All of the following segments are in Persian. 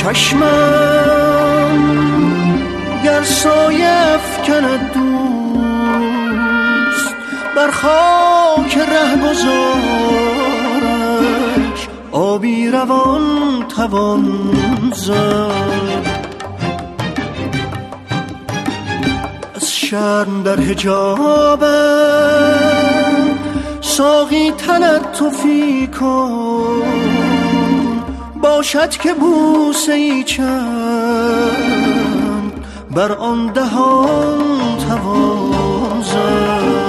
چشمم گر سایه افکند دوست بر خاک رهگذارش آبی روان توان زد. از شرم در حجابم ساقی تلطفی کن باشد که بوسه ای چند بر آن دهان توان زد.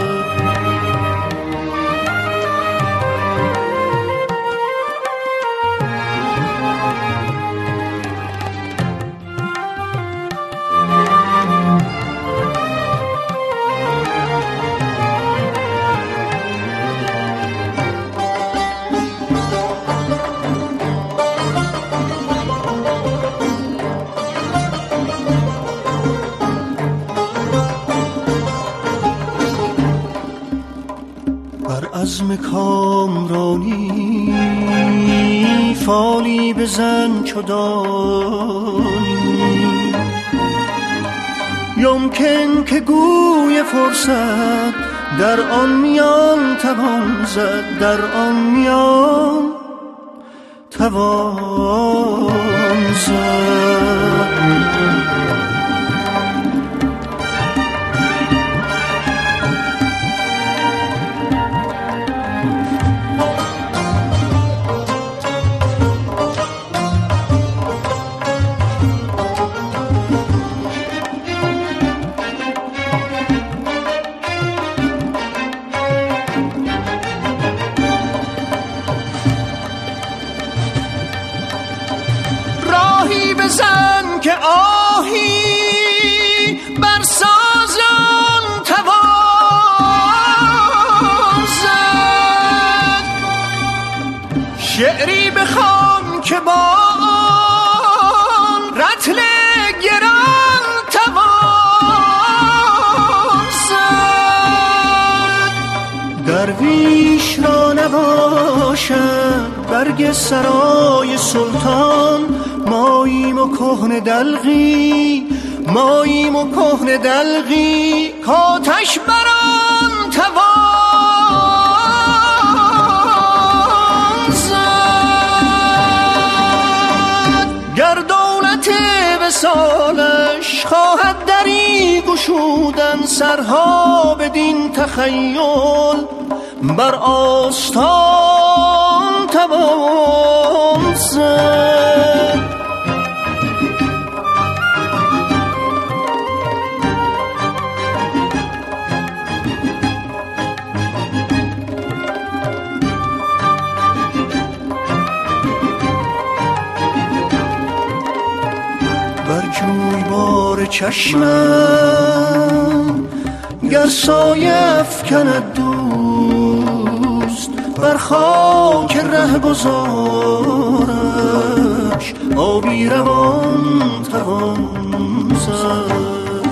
عزم کامرانی فالی بزن چو دانی یمکن که گوی فرصت در آن میان توان زد در آن میان توان زد. بزن که آهی بر سازان توان زد. شعری بخوان که با آن رطل گران توان زد. درویش را نباشد برگ سرای سلطان ماییم و کهنه دلقی ماییم و کهنه دلقی کاتش بران توان زد. گر دولت وصالش خواهد دری گشودن سرها بدین تخیل بر آستان توان زد. بر جویبار چشمم گر سایه افکند دوست بر خاک رهگذارش آبی روان توان زد.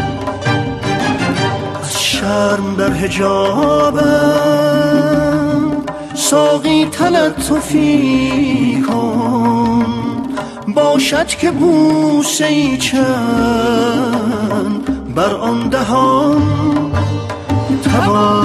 از شرم در حجابم ساقی تلطفی کن باشد که بوسه ای چند بر آن دهان توان